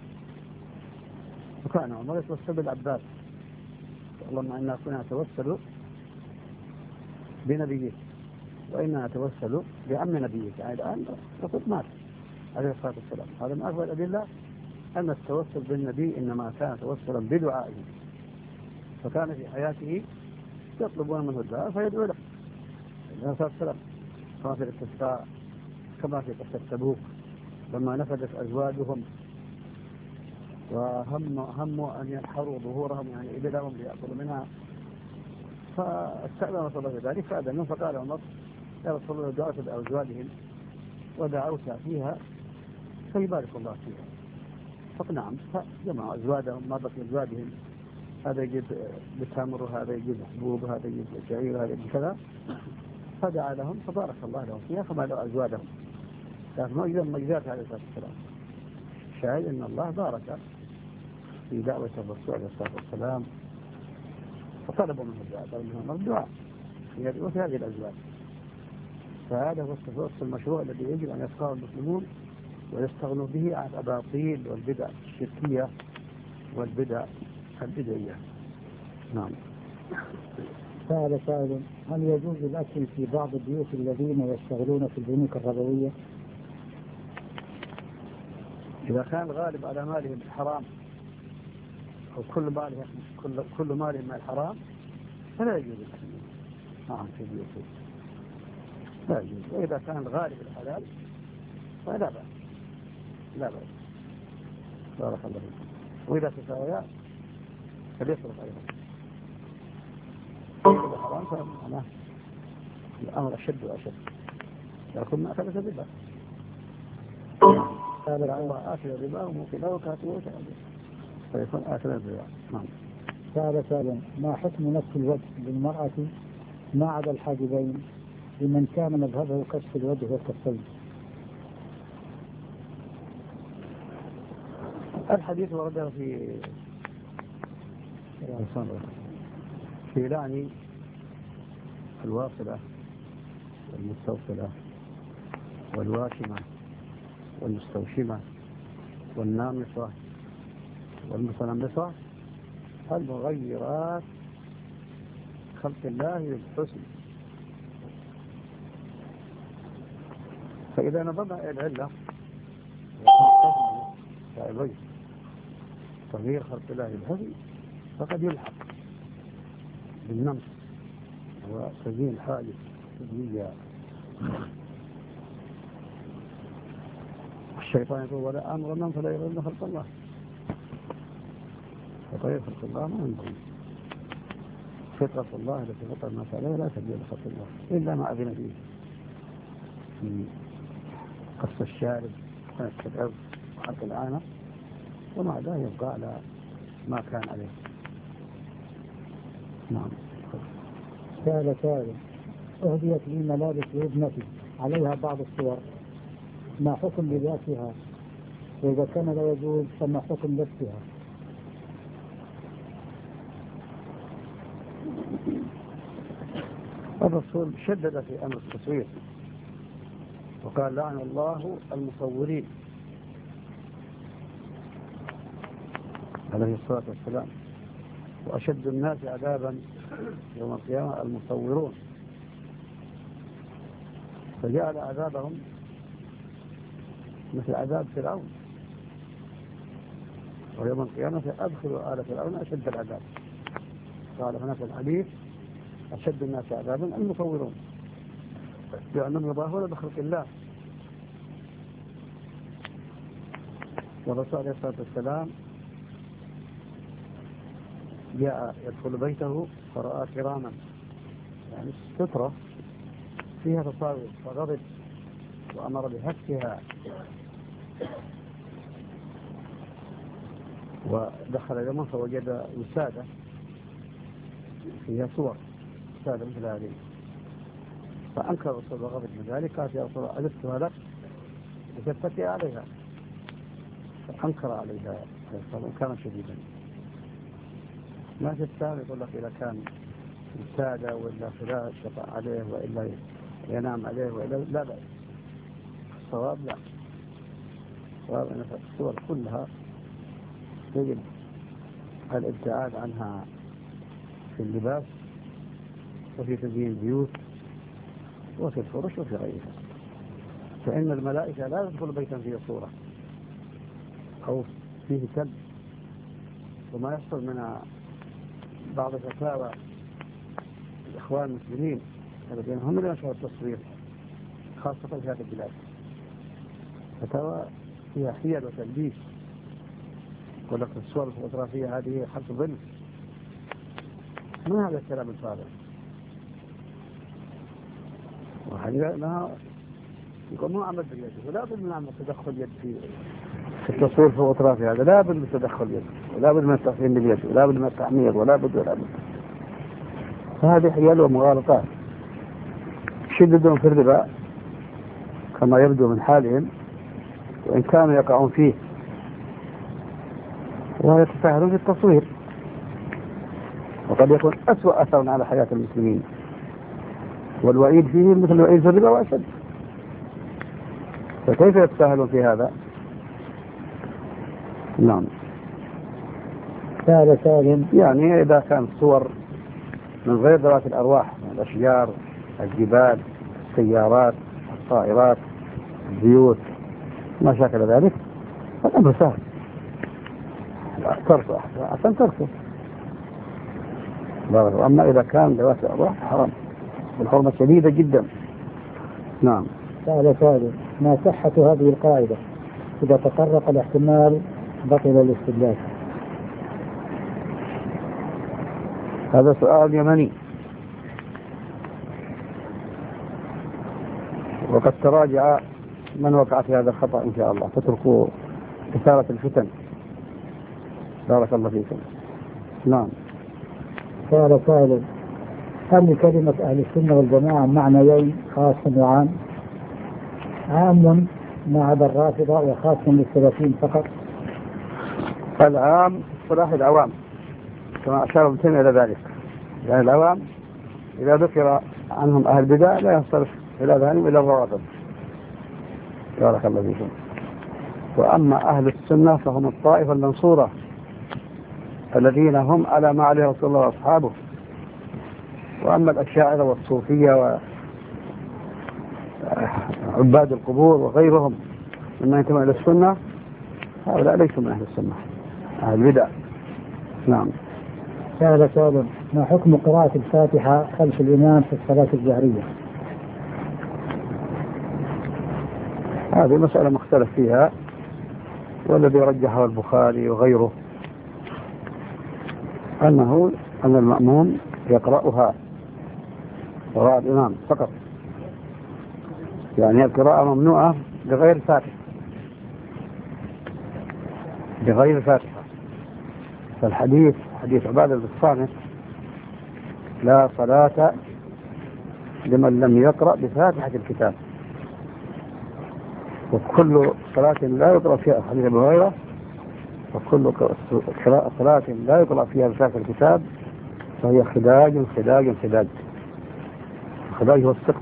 وكان عمر يتوسل بالعباس، اللهم إنا كنا نتوسل بنبيك وإنا نتوسل بعم نبيك، يعني الآن رسول مات عليه الصلاة والسلام. هذا من أكبر الأدلة أن التوسل بالنبي إنما كان توسلا بدعائه، فكان في حياته يطلبون منه الدعاء فيدعو له عليه الصلاة والسلام، كما في الاستسقاء، كما في قصة تبوك لما نفدت أزواجهم وهموا أن ينحروا ظهورهم، يعني إبلهم ليأكلوا منها، فاستأذن رسول الله ذلك فأذنهم، فقال عمر يا رسول الله دعوت بأزواجهم ودعوت فيها فيبارك الله فيها، فنعم. فجمعوا أزواجهم ما بقي أزواجهم، هذا يجيب بتمر وهذا يجيب حبوب وهذا يجيب شعير وهذا يجيب كذا، فدعا لهم فبارك الله لهم فيها فمالوا أزواجهم. لكن ما مجزات عليه الصلاة والسلام شاهد أن الله بارك في دعوة الرسول عليه الصلاة والسلام، فطلبوا منه الدعاء، طلبوا منه الدعاء يدعو في هذه الأزواج. فهذا هو التوسل المشروع الذي يجب أن يفقهه المسلمون ويستغنوا به عن الأباطيل والبدع الشركية والبدع البدعية. نعم. سأل سائل: هل يجوز الأكل في بعض البيوت الذين يشتغلون في البنوك الربوية؟ إذا كان الغالب على مالهم الحرام أو كل مالهم من الحرام فلا يجوز الأكل معهم في بيوتهم، لا يجوز. وإذا كان الغالب الحلال فلا بأس، لا بأس، بارك الله فيكم. وإذا تساويا فليصرف أيضا. إذا حرام فمعناه الأمر أشد وأشد، لكن ما أخذت الربا، الله آكل الربا وموكله وكاتبه فيكون آكل الربا. نعم. سأل سائل: ما حكم نفس الوجه للمرأة ما عدا الحاجبين لمن كان مذهبه كشف الوجه والكفين؟ الحديث ورد في لعن الواصلة والمستوصلة والواشمة والمستوشمة والنامصة والمتنمصة المغيرات خلق الله للحسن. فإذا نظرنا إلى العلة تغيير خلق الله للحسن فقد يلحق بالنمص وتزيين حادث تزيين. الشيطان يقول ولا أمر من فلا يغيرن خلق الله، فطير خلق الله ما عندهم. فطرة الله التي فطر الناس عليها لا تبديل لخلق الله إلا ما أذن فيه من قص الشارب ونكس الأرض وحلق العنق، ومع ذلك يبقى على ما كان عليه. نعم. سأل سائل: أهديت لي ملابس لابنتي عليها بعض الصور، ما حكم لباسها؟ وإذا كان لا يجوز فما حكم لبسها؟ الرسول شدد في أمر التصوير وقال لعن الله المصورين عليه الصلاة والسلام، وأشد الناس عذابا يوم القيامة المصورون، فجعل عذابهم مثل عذاب فرعون، ويوم القيامة أدخلوا آل فرعون أشد العذاب. قال هناك الحديث أشد الناس عذابا المصورون، لأنهم يضاهون بخلق الله. والرسول عليه الصلاة والسلام جاء يدخل بيته فرأى كراما، يعني سترة فيها تصاوير، فغضب وأمر بهتكها، ودخل يوما فوجد وسادة فيها صور وسادة مثل هذه، فأنكر الرسول وغضب من ذلك، قال يا رسول الله ألفتها لك لتتكئ عليها، فأنكر عليها كان شديدا. ما تستاهل يقول لك إذا كان وسادة وإلا فراش يقع عليه وإلا ينام عليه وإلا لا بأس. الصواب لا، الصواب أن الصور كلها يجب الابتعاد عنها في اللباس وفي تزيين البيوت وفي الفرش وفي غيرها، فإن الملائكة لا تدخل بيتا فيه صورة أو فيه كلب. وما يحصل من بعض فتاوى الإخوان المسلمين الذين هم اللي نشروا التصوير خاصة في هذه البلاد، فتاوى فيها حيل وتلبيس، يقول لك الصور الفوتوغرافية هذه حرف ظلم. ما هذا الكلام الفارغ؟ وحقيقة ما يقول ما عمل باليد، ولا بد من عمل تدخل يد في التصوير الفوتوغرافي هذا، لا بد من تدخل يد، ولا بد من التحسين باليد، ولا بد من التعمير، ولا بد. فهذه حيل ومغالطات شددهم في الربا كما يبدو من حالهم، وإن كانوا يقعون فيه، ويتساهلون في التصوير، وقد يكون أسوأ أثرا على حياة المسلمين، والوعيد فيه مثل الوعيد في الربا وأشد. فكيف يتساهلون في هذا؟ نعم. سالم يعني إذا كانت صور من غير ذوات الأرواح، من الأشجار، الجبال، السيارات، الطائرات، البيوت، ما شاكل ذلك، فالأمر سهل، تركه عشان تركه. أما إذا كان ذوات الأرواح حرام، والحرمة شديدة جدا. نعم. سالم: ما صحة هذه القاعدة؟ إذا تطرق الاحتمال بطل الاستدلال. هذا سؤال يمني، وقد تراجع من وقع في هذا الخطأ إن شاء الله، فتركوا إثارة الفتن. بارك الله فيكم. نعم. سالم: هل لكلمة أهل السنة والجماعة معنيين خاص وعام؟ عام ما عدا الرافضة وخاص للسلفيين فقط؟ العام صلاح العوام كما أشار ابن تيمية إلى ذلك، يعني العوام إذا ذكر عنهم أهل البدع لا ينصرف إلى ذلك إلى الروافض. بارك الله فيكم. وأما أهل السنة فهم الطائفة المنصورة الذين هم على ما عليه رسول الله وأصحابه. وأما الأشاعرة والصوفية وعباد القبور وغيرهم مما ينتمي إلى السنة، هؤلاء ليسوا من أهل السنة، أهل البدع. نعم. سالم: ما حكم قراءة الفاتحة خلف الإمام في الصلاة الجهرية؟ هذه مسألة مختلف فيها، والذي رجحه البخاري وغيره أن المأموم يقرأها وراء الإمام فقط، يعني القراءة ممنوعة بغير الفاتحة، بغير الفاتحة. فالحديث حديث عبادة بن الصامت: لا صلاة لمن لم يقرأ بفاتحة الكتاب. وكل صلاة لا يقرأ فيها، حديث أبي هريرة: وكل صلاة لا يقرأ فيها بفاتحة الكتاب فهي خداج خداج خداج. الخداج هو السقط،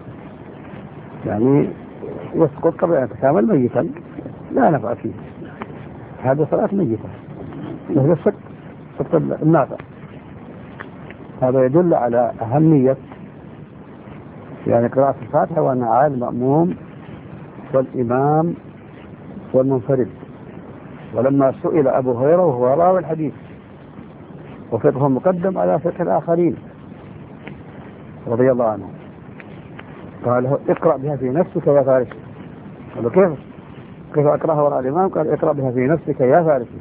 يعني يسقط قبل أن يتكامل ميتا لا نفع فيه، هذا صلاة ميتة، وهي سقط النافع. هذا يدل على أهمية يعني قراءة الفاتحة، وأن على المأموم والإمام والمنفرد. ولما سئل أبو هريرة وهو راوي الحديث وفقه مقدم على فقه الآخرين رضي الله عنه، قال له: اقرأ بها في نفسك يا فارسي. قال له: كيف أقرأها وراء الإمام؟ قال: اقرأ بها في نفسك يا فارسي.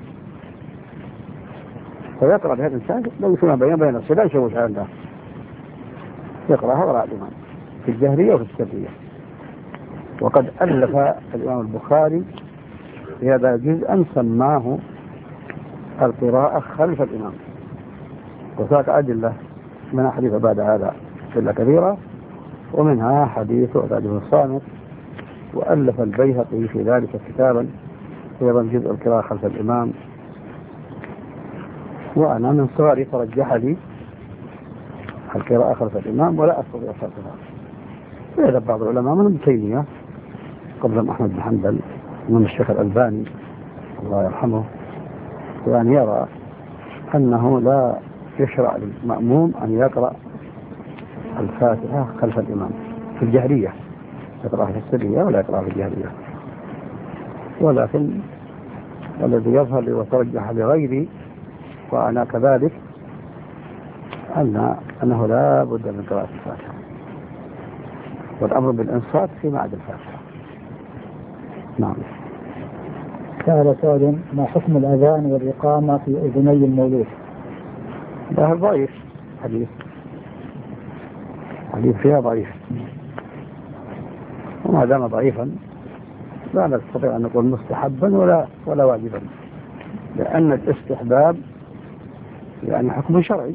فيقرأ بها الإنسان لو يسمى بين نفسه، لا يشوش عنده، يقرأها وراء الإمام في الجهرية وفي السرية. وقد ألف الإمام البخاري في هذا جزءا سماه القراءة خلف الإمام، وذاك أدلة من حديث بعد هذا أدلة كبيرة، ومنها حديث عبادة بن الصامت. وألف البيهقي في ذلك كتابا أيضا جزء القراءة خلف الإمام. وأنا من صغري فرجح لي القراءة خلف الإمام ولا أستطيع شرطها. وإذا بعض العلماء من ابن تيمية قبل أحمد بن حنبل من الشيخ الألباني الله يرحمه، وأن يرى أنه لا يشرع للمأموم أن يقرأ الفاتحة خلف الإمام في الجهرية، يقرأ في السرية ولا يقرأ في الجهرية. ولكن الذي يظهر لي وترجح لغيري وأنا كذلك أنه لا بد من قراءة الفاتحة، والأمر بالإنصات فيما عدا الفاتحة. نعم. سأل سؤال: ما حكم الأذان والإقامة في أذني المولود؟ ده ضعيف، حديث فيها ضعيف، وما دام ضعيفا لا نستطيع أن نقول مستحبا ولا واجبا، لأن الاستحباب يعني حكم شرعي،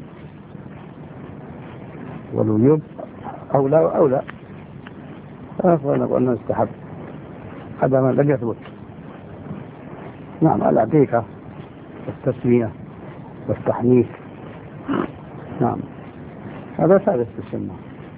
والوجوب أولى وأولى، فنقول نقول أنه استحب هذا ما لم يثبت. نعم، العقيقة والتسمية والتحنيك نعم هذا ثابت في السنة،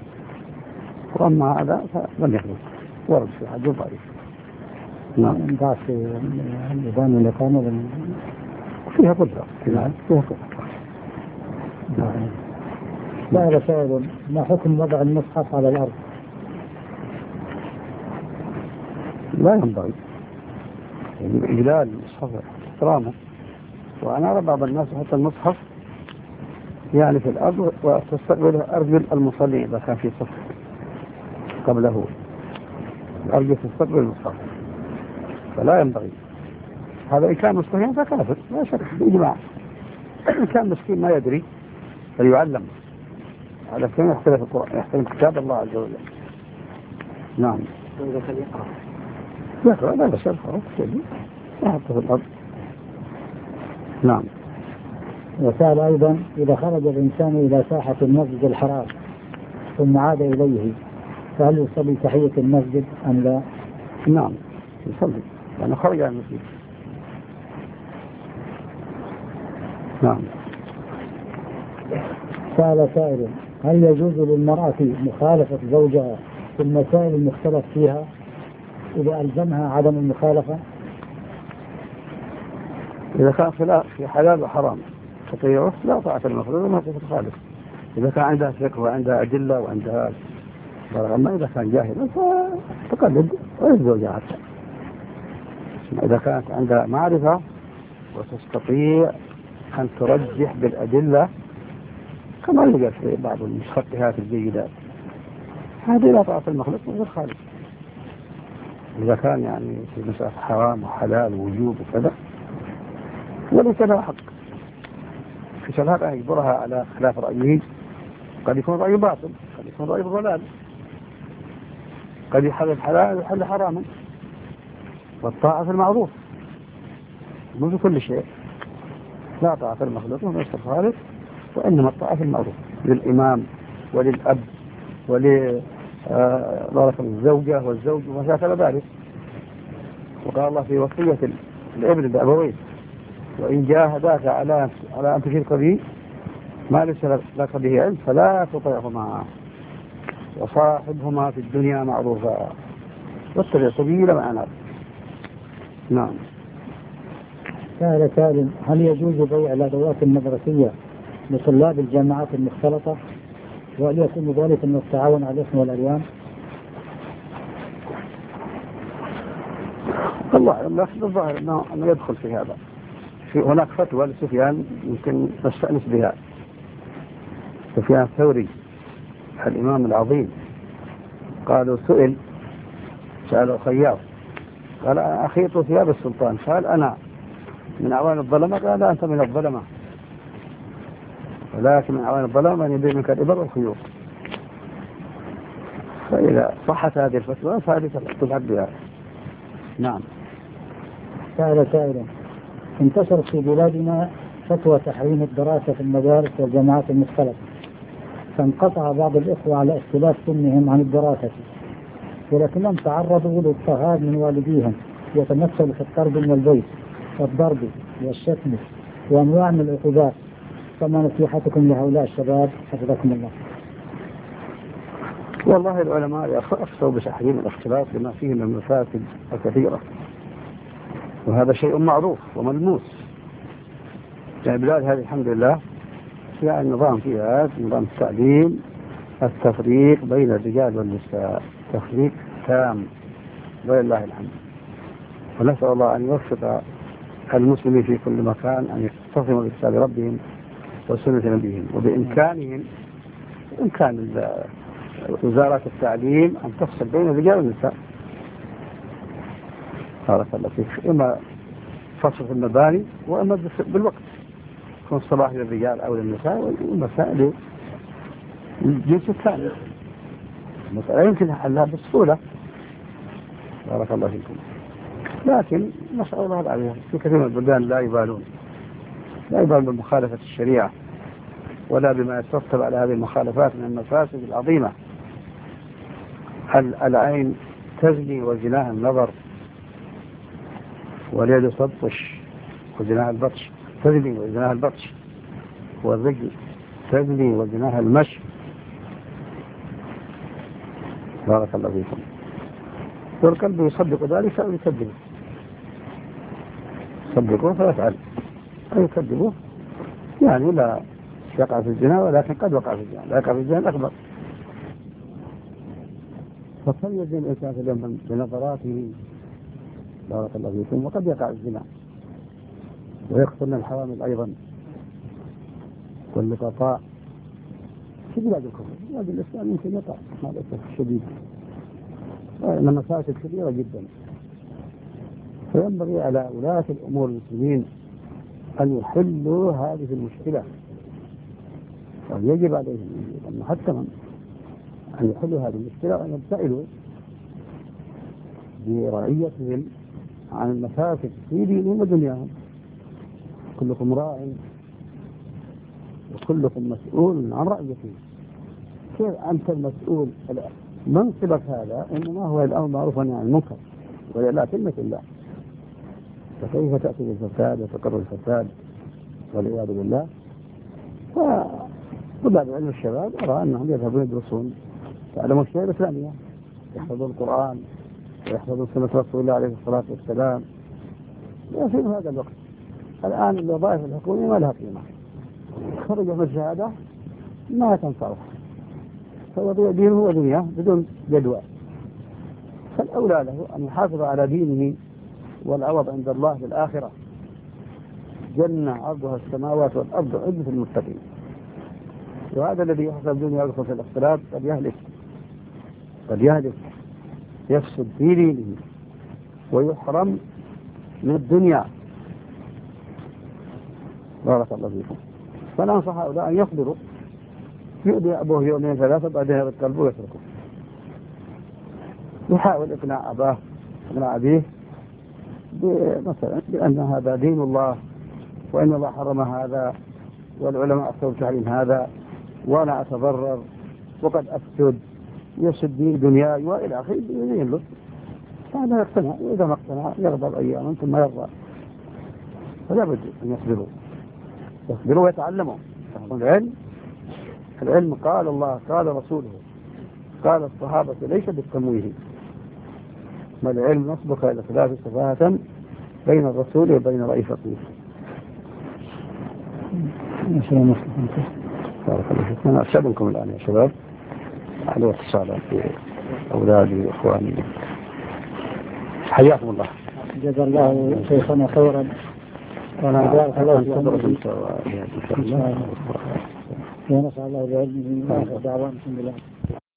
وأما هذا فلم يثبت، ورد في حديث ضعيف. نعم. ضعف في الإذان والإقامة فيها قدرة. نعم فيها قدرة. نعم. سأل سائل: ما حكم وضع المصحف على الأرض؟ لا ينبغي، إجلال المصحف احترامه. وأنا أرى بعض الناس يحط المصحف يعني في الأرض وتستقبله أرجل المصلين إذا كان في صف قبله، الأرجل تستقبل المصحف، فلا ينبغي هذا. إن كان مسلمين فكافر لا شك بإجماع. إن كان مسكين ما يدري فليعلم، على كم يختلف القرآن، يختلف كتاب الله عز وجل. نعم. إذا كان يقرأ لا بس يقرأ يحطه في الأرض. نعم. وسأل أيضا: إذا خرج الإنسان إلى ساحة المسجد الحرام ثم عاد إليه فهل يصلي تحية المسجد أم لا؟ نعم يصلي لأنه خرج عن المسجد. نعم. سأل سائل: هل يجوز للمرأة مخالفة زوجها في المسائل المختلف فيها إذا ألزمها عدم المخالفة؟ إذا كان خلاف في حلال وحرام تطيعه لا طاعة المخلوق وما تخالف. إذا كان عندها فقه وعندها أدلة وعندها، أما إذا كان جاهلا فتقلد ويزوجها حتى. إذا كانت عندها معرفة وتستطيع أن ترجح بالأدلة كما يوجد في بعض المشتقات الجيدات، هذه لا طاعة المخلوق من غير خالق. إذا كان يعني في مسألة حرام وحلال ووجوب وكذا وليس له حق في شغلات يجبرها على خلاف رأيه، قد يكون رأيه باطل، قد يكون رأيه ضلال، قد يحل الحلال ويحل حراما، والطاعة في المعروف مو في كل شيء. لا طاعة في المخلوق من غير خالق، وإنما الطاعة في المعروف للإمام وللأب وللزوجة والزوج وما شابه ذلك. وقال الله في وصية الابن بأبويه: وإن جاهداك على أن تشرك بي ما ليس لك به علم فلا تطعهما وصاحبهما في الدنيا معروفا واتبع سبيل من أناب. نعم. سائل سالم: هل يجوز بيع الأدوات المدرسية لطلاب الجامعات المختلطة؟ وهل يكون ذلك من التعاون على الإثم والعدوان؟ الله لكن الظاهر أنه يدخل في هذا. في هناك فتوى لسفيان يمكن نستأنس بها. سفيان الثوري الإمام العظيم قالوا سألوا خياط قال: أخيط ثياب السلطان. قال: أنا من أعوان الظلمة. قال: أنت من الظلمة، ولكن من أعوان الظلمة من يبيع منك الإبر والخيوط. فإذا صحت هذه الفتوى فهذه تلعب بها. نعم. سائل: انتشرت في بلادنا فتوى تحريم الدراسة في المدارس والجامعات المختلطة، فانقطع بعض الإخوة على اختلاف سنهم عن الدراسة، ولكنهم تعرضوا للاضطهاد من والديهم يتمثل في الطرد من البيت والضرب والشتم وأنواع من العقوبات. فما نصيحتكم لهؤلاء الشباب حفظكم الله؟ والله العلماء أفتوا بتحريم الاختلاط لما فيه من المفاسد الكثيرة، وهذا شيء معروف وملموس. البلاد هذه الحمد لله فيها النظام، فيها نظام التعليم، التفريق بين الرجال والنساء، تفريق تام ولله الحمد. ونسأل الله أن يوفق المسلمين في كل مكان أن يتصموا بكتاب ربهم وسنة نبيهم، وبإمكانهم إمكان وزارة التعليم أن تفصل بين الرجال والنساء. بارك الله فيك. إما فصل في المباني وإما بالوقت، يكون الصباح للرجال أو للنساء والمساء للجنس الثاني. المسألة يمكن حلها بسهولة. بارك الله فيكم. لكن نسأل الله العافية، في كثير من البلدان لا يبالون بمخالفة الشريعة ولا بما يترتب على هذه المخالفات من المفاسد العظيمة. العين تزني وزناها النظر، واليد تبطش وزناها البطش، تزني وزناها البطش، والرجل تزني وزناها المشي. بارك الله فيكم. والقلب يصدق ذلك أو يكذبه، صدقوه فيفعل أو يكذبوه، يعني لا يقع في الزنا ولكن قد وقع في الزنا، لا يقع في الزنا الأكبر. فليزن الإنسان في اليوم بنظراته. بارك الله فيكم. وقد يقع الزنا ويقتلنا الحوامل أيضا واللقطاء في بلاد الكفر. بلاد الإسلام يمكن يقع مع الأسف الشديد، وإن مفاسد كبيرة جدا. فينبغي على ولاة الأمور المسلمين أن يحلوا هذه المشكلة، ويجب عليهم أن محتما أن يحلوا هذه المشكلة وأن يبتعدوا برعيتهم عن المفاسد في دينهم ودنياهم. كلكم راع وكلكم مسؤول عن رعيته. كيف أنت المسؤول؟ منصبك هذا إنما هو الأمر معروف عن المنكر ولا كلمة الله، فكيف تأتي بالفساد وتقر الفساد والعياذ بالله؟ فطلاب علم الشباب أرى أنهم يذهبون يدرسون تعلموا الشيء الإسلامية، يحفظون القرآن ويحفظون سنة رسول الله عليه الصلاة والسلام. في هذا الوقت الآن الوظائف الحكومية ما لها قيمة، خرج من الشهادة ما تنفعه، فيضيع دينه ودنياه بدون جدوى. فالأولى له أن يحافظ على دينه، والعوض عند الله في الآخرة جنة عرضها السماوات والأرض عدة المتقين. وهذا الذي يحصل الدنيا يدخل في الاختلاط قد يهلك يفسد في دينه ويحرم من الدنيا. بارك الله فيكم. فلا أنصح هؤلاء أن يصبروا، يؤذي أبوه يومين ثلاثة بعدين يتقلبوا ويتركوا. يحاول إقناع أباه إقناع أبيه مثلا بأن هذا دين الله وأن الله حرم هذا والعلماء أفتوا بتحريم هذا وأنا أتضرر وقد أفسد يسد دين دنياي وإلى آخره يبين له. هذا يقتنع، وإذا ما اقتنع يغضب أياما ثم يرضى. فلا بد أن يصبروا ويتعلموا. العلم قال الله قال رسوله قال الصحابة ليس بالتمويه، ما العلم نصبك إلى خلاف سفاهة بين الرسول وبين رأي فقيه. بارك الله فيكم. أنا أشهدكم الآن يا شباب على اتصالات أولادي وإخواني. حياكم الله. جزا الله شيخنا خيرا. وأنا أنتظركم إن شاء الله. ونسأل الله بعلمه ودعوانكم بالله.